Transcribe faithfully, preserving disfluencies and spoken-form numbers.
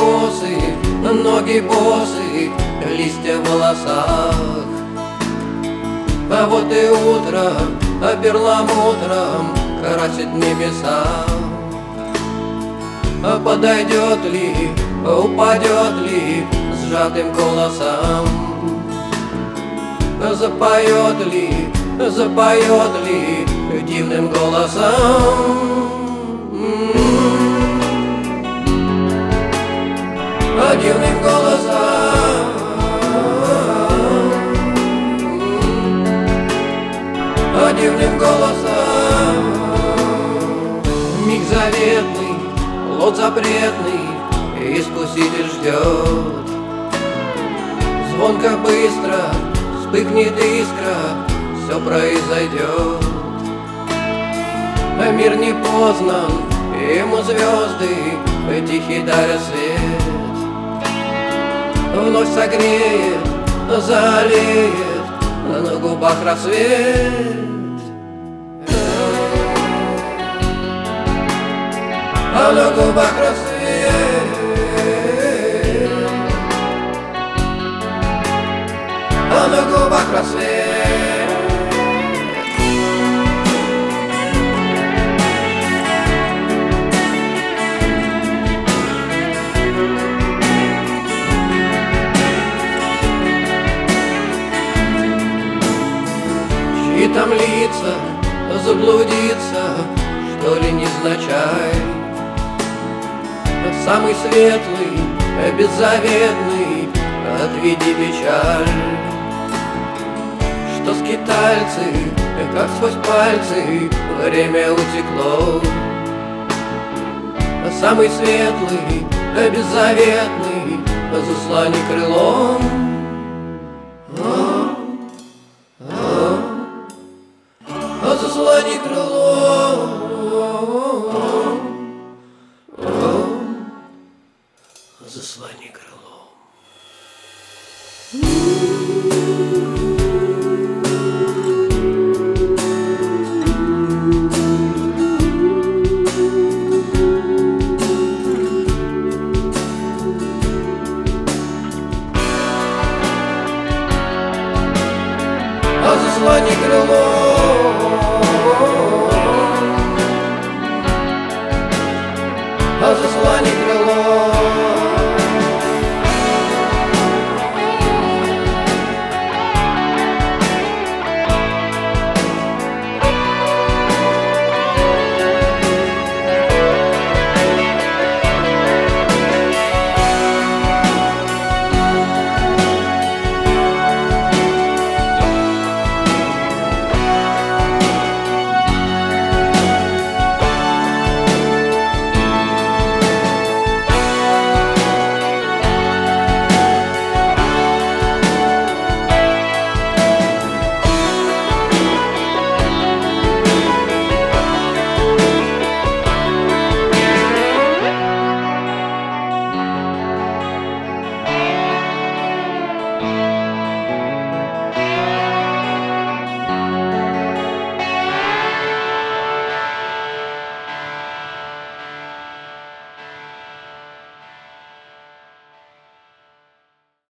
косы, ноги босые, листья в волосах. А вот и утро, а перламутром красит небеса. А подойдет ли, упадет ли сжатым голосом? Запоет ли, запоет ли дивным голосом? А дивным голосом, а дивным голосом. Миг заветный, плод запретный, искуситель ждет. Звонко быстро вспыхнет искра, все произойдет. А мир не познан, ему звезды тихий дарят свет. Вновь согреет, залеет на губах рассвет. А на губах рассвет, а на губах рассвет. И там лица, заблудиться, что ли, незначай. Самый светлый, беззаветный, отведи печаль. Что скитальцы, как сквозь пальцы, время утекло. Самый светлый, беззаветный, заслони крылом. Заслони крылом, заслони крылом. А заслони крылом.